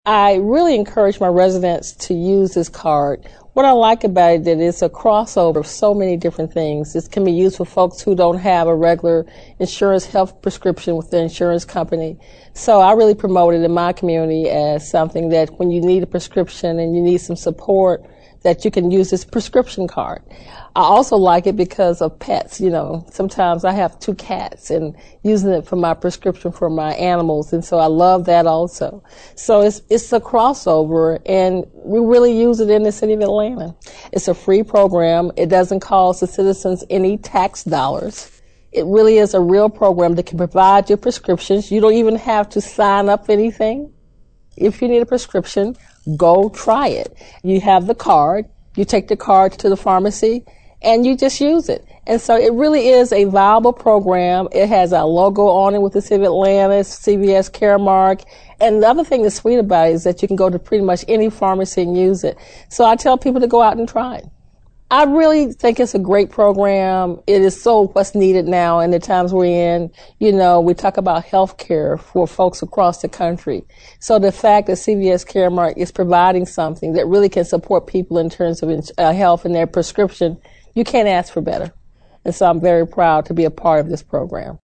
I really encourage my residents to use this card. What I like about it is that it's a crossover of so many different things. This can be used for folks who don't have a regular insurance health prescription with the insurance company. So I really promote it in my community as something that when you need a prescription and you need some support, that you can use this prescription card. I also like it because of pets. Sometimes I have 2 cats and using it for my prescription for my animals, and so I love that also. So it's a crossover, and we really use it in the city of Atlanta. It's a free program. It doesn't cost the citizens any tax dollars. It really is a real program that can provide your prescriptions. You don't even have to sign up for anything. If you need a prescription, go try it. You have the card, you take the card to the pharmacy, and you just use it. And so it really is a viable program. It has a logo on it with the City of Atlanta, CVS Caremark. And the other thing that's sweet about it is that you can go to pretty much any pharmacy and use it. So I tell people to go out and try it. I really think it's a great program. It is so what's needed now in the times we're in. We talk about health care for folks across the country. So the fact that CVS Caremark is providing something that really can support people in terms of health and their prescription, you can't ask for better. And so I'm very proud to be a part of this program.